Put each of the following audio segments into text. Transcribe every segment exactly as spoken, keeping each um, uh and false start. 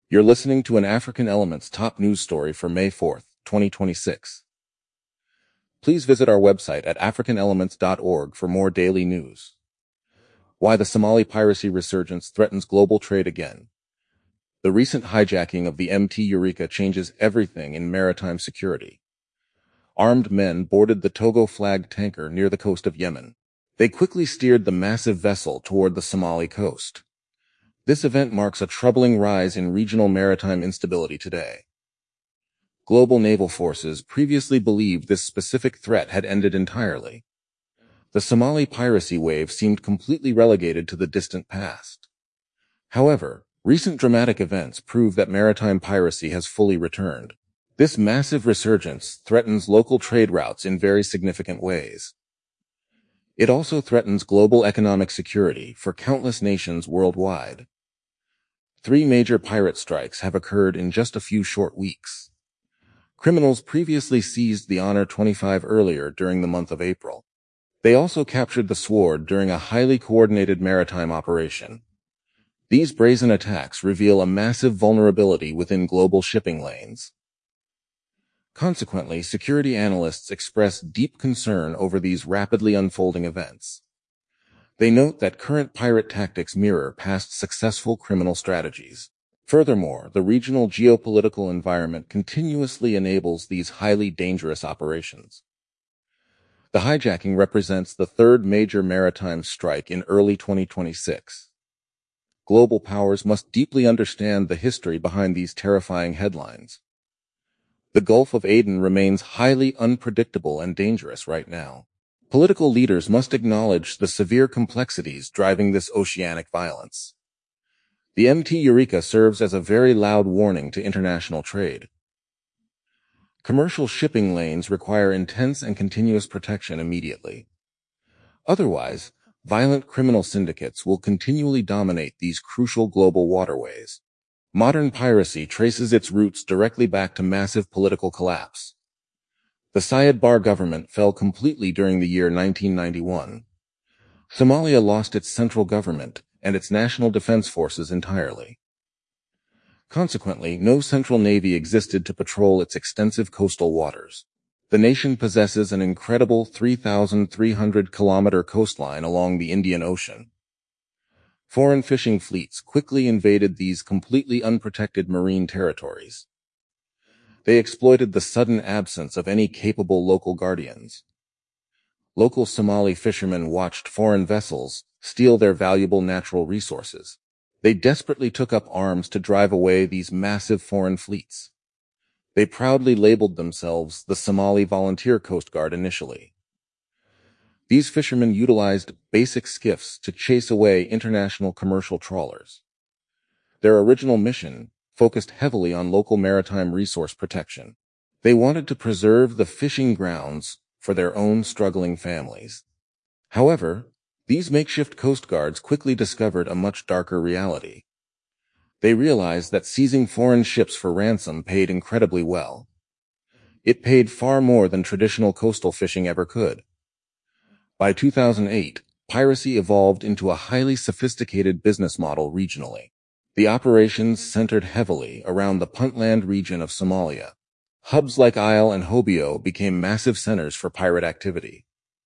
You're listening to an African Elements top news story for May fourth, twenty twenty-six. Please visit our website at african elements dot org for more daily news. Why the Somali piracy resurgence threatens global trade again. The recent hijacking of the M T Eureka changes everything in maritime security. Armed men boarded the Togo-flagged tanker near the coast of Yemen. They quickly steered the massive vessel toward the Somali coast. This event marks a troubling rise in regional maritime instability today. Global naval forces previously believed this specific threat had ended entirely. The Somali piracy wave seemed completely relegated to the distant past. However, recent dramatic events prove that maritime piracy has fully returned. This massive resurgence threatens local trade routes in very significant ways. It also threatens global economic security for countless nations worldwide. Three major pirate strikes have occurred in just a few short weeks. Criminals previously seized the Honor twenty-five earlier during the month of April. They also captured the Sword during a highly coordinated maritime operation. These brazen attacks reveal a massive vulnerability within global shipping lanes. Consequently, security analysts express deep concern over these rapidly unfolding events. They note that current pirate tactics mirror past successful criminal strategies. Furthermore, the regional geopolitical environment continuously enables these highly dangerous operations. The hijacking represents the third major maritime strike in early twenty twenty-six. Global powers must deeply understand the history behind these terrifying headlines. The Gulf of Aden remains highly unpredictable and dangerous right now. Political leaders must acknowledge the severe complexities driving this oceanic violence. The M T Eureka serves as a very loud warning to international trade. Commercial shipping lanes require intense and continuous protection immediately. Otherwise, violent criminal syndicates will continually dominate these crucial global waterways. Modern piracy traces its roots directly back to massive political collapse. The Syed Barre government fell completely during the year nineteen ninety-one. Somalia lost its central government and its national defense forces entirely. Consequently, no central navy existed to patrol its extensive coastal waters. The nation possesses an incredible three thousand three hundred kilometer coastline along the Indian Ocean. Foreign fishing fleets quickly invaded these completely unprotected marine territories. They exploited the sudden absence of any capable local guardians. Local Somali fishermen watched foreign vessels steal their valuable natural resources. They desperately took up arms to drive away these massive foreign fleets. They proudly labeled themselves the Somali Volunteer Coast Guard initially. These fishermen utilized basic skiffs to chase away international commercial trawlers. Their original mission focused heavily on local maritime resource protection. They wanted to preserve the fishing grounds for their own struggling families. However, these makeshift coast guards quickly discovered a much darker reality. They realized that seizing foreign ships for ransom paid incredibly well. It paid far more than traditional coastal fishing ever could. By two thousand eight, piracy evolved into a highly sophisticated business model regionally. The operations centered heavily around the Puntland region of Somalia. Hubs like Isle and Hobyo became massive centers for pirate activity.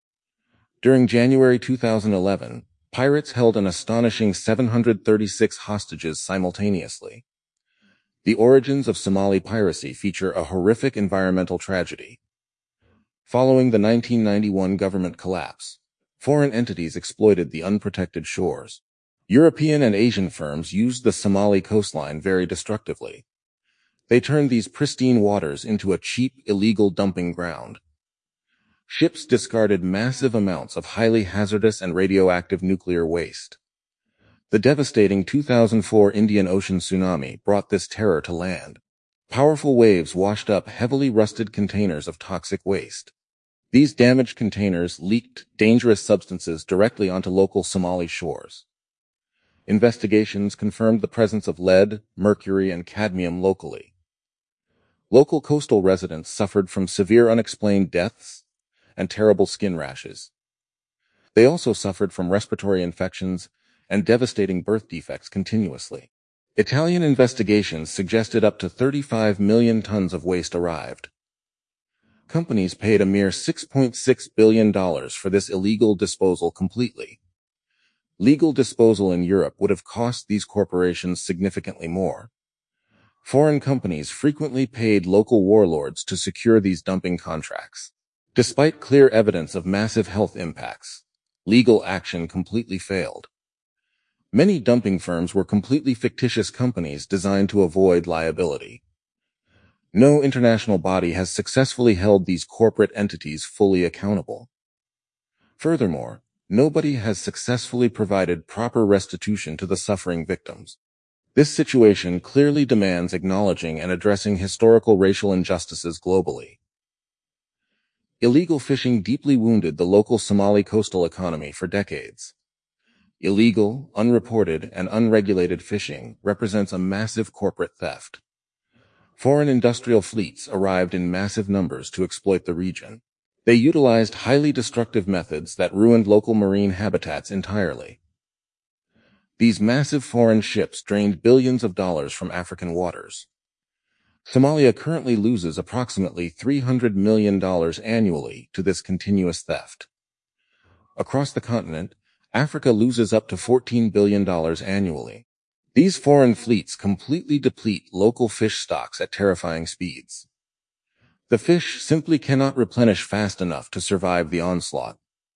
During January two thousand eleven, pirates held an astonishing seven hundred thirty-six hostages simultaneously. The origins of Somali piracy feature a horrific environmental tragedy. Following the nineteen ninety-one government collapse, foreign entities exploited the unprotected shores. European and Asian firms used the Somali coastline very destructively. They turned these pristine waters into a cheap, illegal dumping ground. Ships discarded massive amounts of highly hazardous and radioactive nuclear waste. The devastating two thousand four Indian Ocean tsunami brought this terror to land. Powerful waves washed up heavily rusted containers of toxic waste. These damaged containers leaked dangerous substances directly onto local Somali shores. Investigations confirmed the presence of lead, mercury, and cadmium locally. Local coastal residents suffered from severe unexplained deaths and terrible skin rashes. They also suffered from respiratory infections and devastating birth defects continuously. Italian investigations suggested up to thirty-five million tons of waste arrived. Companies paid a mere six point six billion dollars for this illegal disposal completely. Legal disposal in Europe would have cost these corporations significantly more. Foreign companies frequently paid local warlords to secure these dumping contracts. Despite clear evidence of massive health impacts, legal action completely failed. Many dumping firms were completely fictitious companies designed to avoid liability. No international body has successfully held these corporate entities fully accountable. Furthermore, nobody has successfully provided proper restitution to the suffering victims. This situation clearly demands acknowledging and addressing historical racial injustices globally. Illegal fishing deeply wounded the local Somali coastal economy for decades. Illegal, unreported, and unregulated fishing represents a massive corporate theft. Foreign industrial fleets arrived in massive numbers to exploit the region. They utilized highly destructive methods that ruined local marine habitats entirely. These massive foreign ships drained billions of dollars from African waters. Somalia currently loses approximately three hundred million dollars annually to this continuous theft. Across the continent, Africa loses up to fourteen billion dollars annually. These foreign fleets completely deplete local fish stocks at terrifying speeds. The fish simply cannot replenish fast enough to survive the onslaught.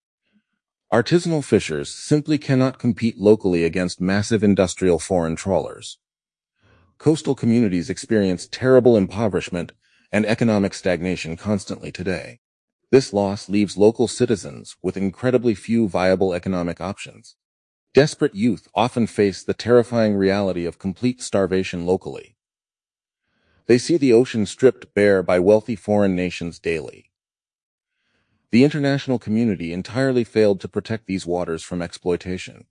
Artisanal fishers simply cannot compete locally against massive industrial foreign trawlers. Coastal communities experience terrible impoverishment and economic stagnation constantly today. This loss leaves local citizens with incredibly few viable economic options. Desperate youth often face the terrifying reality of complete starvation locally. They see the ocean stripped bare by wealthy foreign nations daily. The international community entirely failed to protect these waters from exploitation.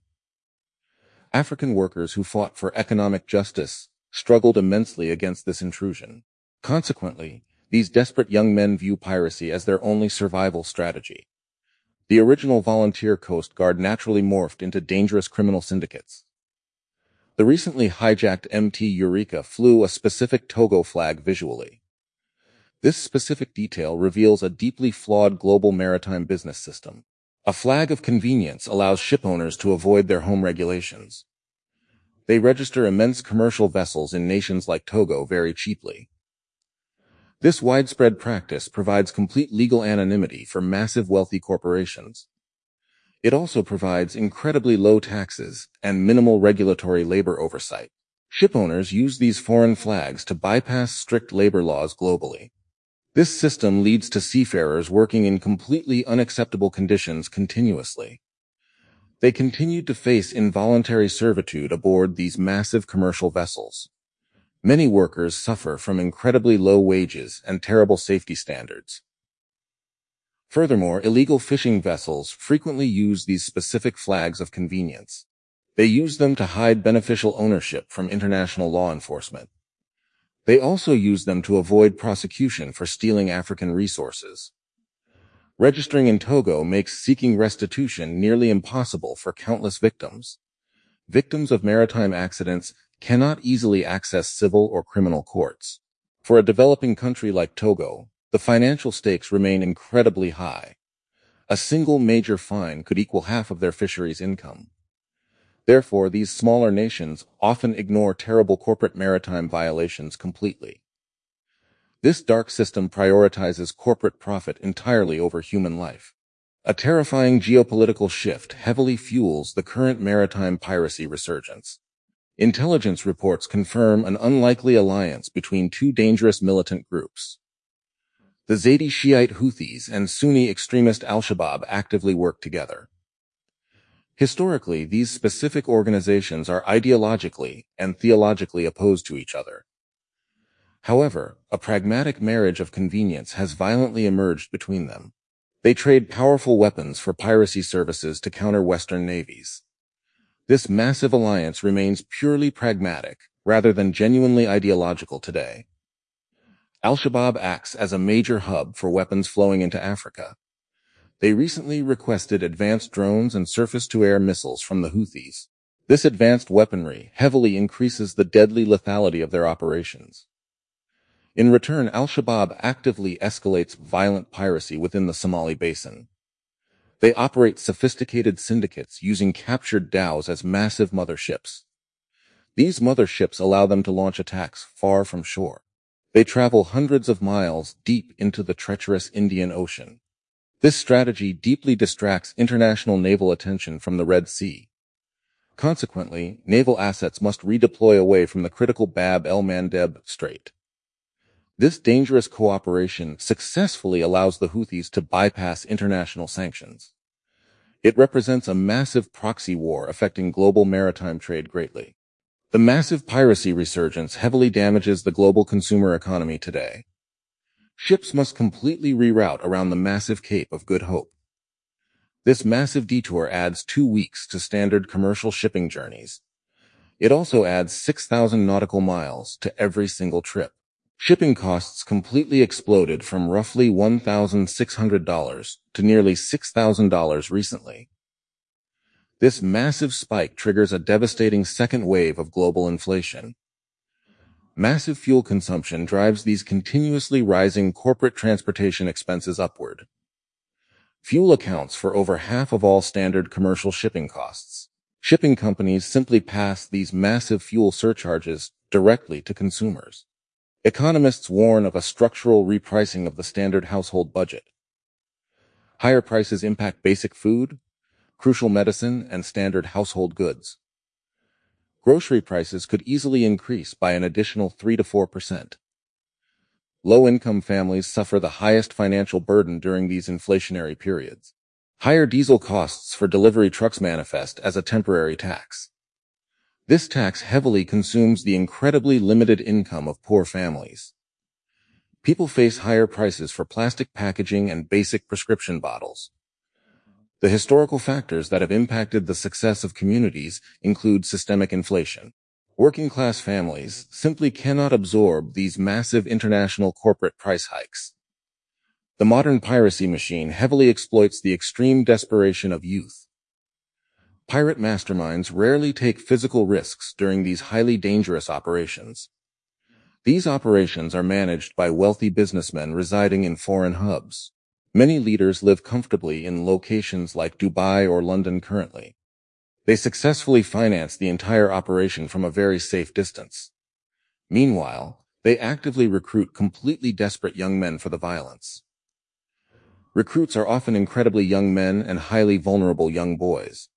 African workers who fought for economic justice struggled immensely against this intrusion. Consequently, these desperate young men view piracy as their only survival strategy. The original volunteer Coast Guard naturally morphed into dangerous criminal syndicates. The recently hijacked M T Eureka flew a specific Togo flag visually. This specific detail reveals a deeply flawed global maritime business system. A flag of convenience allows shipowners to avoid their home regulations. They register immense commercial vessels in nations like Togo very cheaply. This widespread practice provides complete legal anonymity for massive wealthy corporations. It also provides incredibly low taxes and minimal regulatory labor oversight. Shipowners use these foreign flags to bypass strict labor laws globally. This system leads to seafarers working in completely unacceptable conditions continuously. They continued to face involuntary servitude aboard these massive commercial vessels. Many workers suffer from incredibly low wages and terrible safety standards. Furthermore, illegal fishing vessels frequently use these specific flags of convenience. They use them to hide beneficial ownership from international law enforcement. They also use them to avoid prosecution for stealing African resources. Registering in Togo makes seeking restitution nearly impossible for countless victims. Victims of maritime accidents cannot easily access civil or criminal courts. For a developing country like Togo, the financial stakes remain incredibly high. A single major fine could equal half of their fisheries income. Therefore, these smaller nations often ignore terrible corporate maritime violations completely. This dark system prioritizes corporate profit entirely over human life. A terrifying geopolitical shift heavily fuels the current maritime piracy resurgence. Intelligence reports confirm an unlikely alliance between two dangerous militant groups. The Zaidi Shiite Houthis and Sunni extremist Al-Shabaab actively work together. Historically, these specific organizations are ideologically and theologically opposed to each other. However, a pragmatic marriage of convenience has violently emerged between them. They trade powerful weapons for piracy services to counter Western navies. This massive alliance remains purely pragmatic, rather than genuinely ideological today. Al-Shabaab acts as a major hub for weapons flowing into Africa. They recently requested advanced drones and surface-to-air missiles from the Houthis. This advanced weaponry heavily increases the deadly lethality of their operations. In return, Al-Shabaab actively escalates violent piracy within the Somali basin. They operate sophisticated syndicates using captured dhows as massive motherships. These motherships allow them to launch attacks far from shore. They travel hundreds of miles deep into the treacherous Indian Ocean. This strategy deeply distracts international naval attention from the Red Sea. Consequently, naval assets must redeploy away from the critical Bab el-Mandeb Strait. This dangerous cooperation successfully allows the Houthis to bypass international sanctions. It represents a massive proxy war affecting global maritime trade greatly. The massive piracy resurgence heavily damages the global consumer economy today. Ships must completely reroute around the massive Cape of Good Hope. This massive detour adds two weeks to standard commercial shipping journeys. It also adds six thousand nautical miles to every single trip. Shipping costs completely exploded from roughly one thousand six hundred dollars to nearly six thousand dollars recently. This massive spike triggers a devastating second wave of global inflation. Massive fuel consumption drives these continuously rising corporate transportation expenses upward. Fuel accounts for over half of all standard commercial shipping costs. Shipping companies simply pass these massive fuel surcharges directly to consumers. Economists warn of a structural repricing of the standard household budget. Higher prices impact basic food, crucial medicine, and standard household goods. Grocery prices could easily increase by an additional three to four percent. Low-income families suffer the highest financial burden during these inflationary periods. Higher diesel costs for delivery trucks manifest as a temporary tax. This tax heavily consumes the incredibly limited income of poor families. People face higher prices for plastic packaging and basic prescription bottles. The historical factors that have impacted the success of communities include systemic inflation. Working-class families simply cannot absorb these massive international corporate price hikes. The modern piracy machine heavily exploits the extreme desperation of youth. Pirate masterminds rarely take physical risks during these highly dangerous operations. These operations are managed by wealthy businessmen residing in foreign hubs. Many leaders live comfortably in locations like Dubai or London currently. They successfully finance the entire operation from a very safe distance. Meanwhile, they actively recruit completely desperate young men for the violence. Recruits are often incredibly young men and highly vulnerable young boys.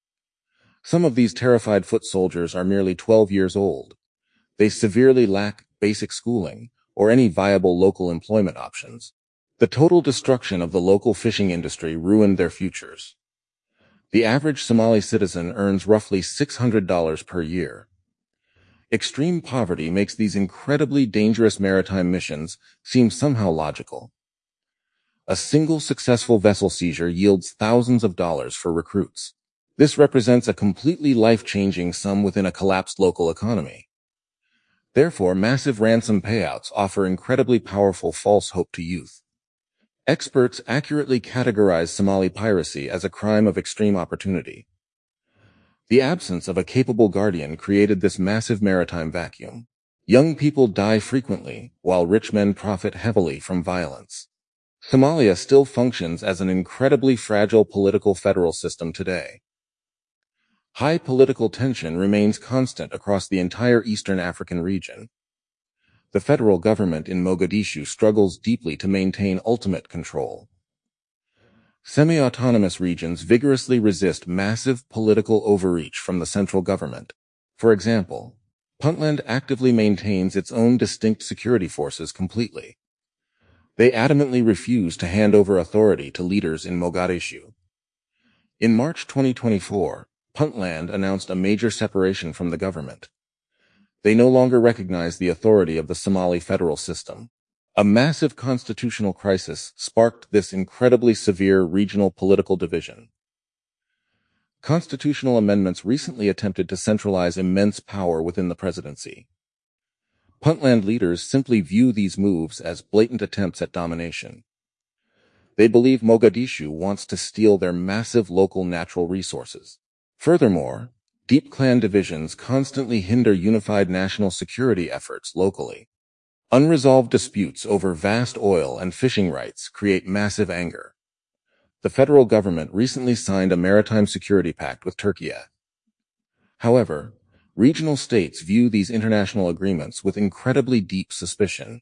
Some of these terrified foot soldiers are merely twelve years old. They severely lack basic schooling or any viable local employment options. The total destruction of the local fishing industry ruined their futures. The average Somali citizen earns roughly six hundred dollars per year. Extreme poverty makes these incredibly dangerous maritime missions seem somehow logical. A single successful vessel seizure yields thousands of dollars for recruits. This represents a completely life-changing sum within a collapsed local economy. Therefore, massive ransom payouts offer incredibly powerful false hope to youth. Experts accurately categorize Somali piracy as a crime of extreme opportunity. The absence of a capable guardian created this massive maritime vacuum. Young people die frequently, while rich men profit heavily from violence. Somalia still functions as an incredibly fragile political federal system today. High political tension remains constant across the entire Eastern African region. The federal government in Mogadishu struggles deeply to maintain ultimate control. Semi-autonomous regions vigorously resist massive political overreach from the central government. For example, Puntland actively maintains its own distinct security forces completely. They adamantly refuse to hand over authority to leaders in Mogadishu. In March twenty twenty-four, Puntland announced a major separation from the government. They no longer recognize the authority of the Somali federal system. A massive constitutional crisis sparked this incredibly severe regional political division. Constitutional amendments recently attempted to centralize immense power within the presidency. Puntland leaders simply view these moves as blatant attempts at domination. They believe Mogadishu wants to steal their massive local natural resources. Furthermore, Deep clan divisions constantly hinder unified national security efforts locally. Unresolved disputes over vast oil and fishing rights create massive anger. The federal government recently signed a maritime security pact with Turkey. However, regional states view these international agreements with incredibly deep suspicion.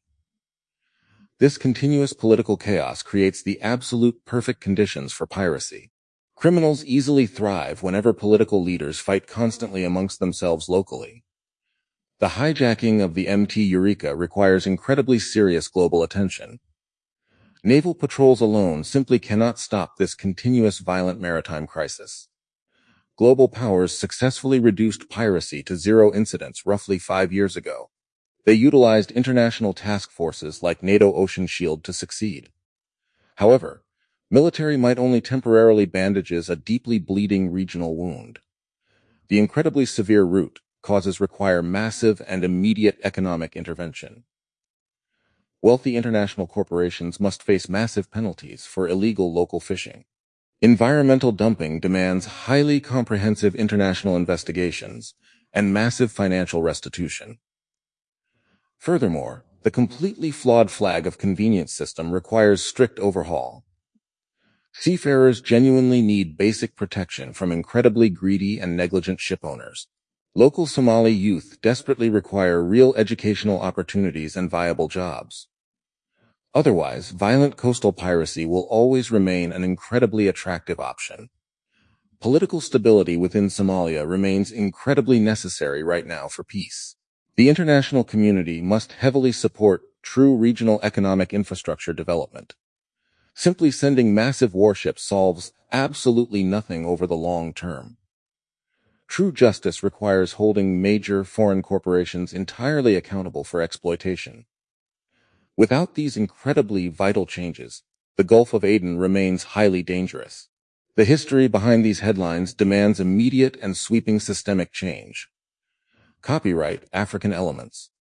This continuous political chaos creates the absolute perfect conditions for piracy. Criminals easily thrive whenever political leaders fight constantly amongst themselves locally. The hijacking of the M T Eureka requires incredibly serious global attention. Naval patrols alone simply cannot stop this continuous violent maritime crisis. Global powers successfully reduced piracy to zero incidents roughly five years ago. They utilized international task forces like NATO Ocean Shield to succeed. However, military might only temporarily bandages a deeply bleeding regional wound. The incredibly severe root causes require massive and immediate economic intervention. Wealthy international corporations must face massive penalties for illegal local fishing. Environmental dumping demands highly comprehensive international investigations and massive financial restitution. Furthermore, the completely flawed flag of convenience system requires strict overhaul. Seafarers genuinely need basic protection from incredibly greedy and negligent shipowners. Local Somali youth desperately require real educational opportunities and viable jobs. Otherwise, violent coastal piracy will always remain an incredibly attractive option. Political stability within Somalia remains incredibly necessary right now for peace. The international community must heavily support true regional economic infrastructure development. Simply sending massive warships solves absolutely nothing over the long term. True justice requires holding major foreign corporations entirely accountable for exploitation. Without these incredibly vital changes, the Gulf of Aden remains highly dangerous. The history behind these headlines demands immediate and sweeping systemic change. Copyright African Elements.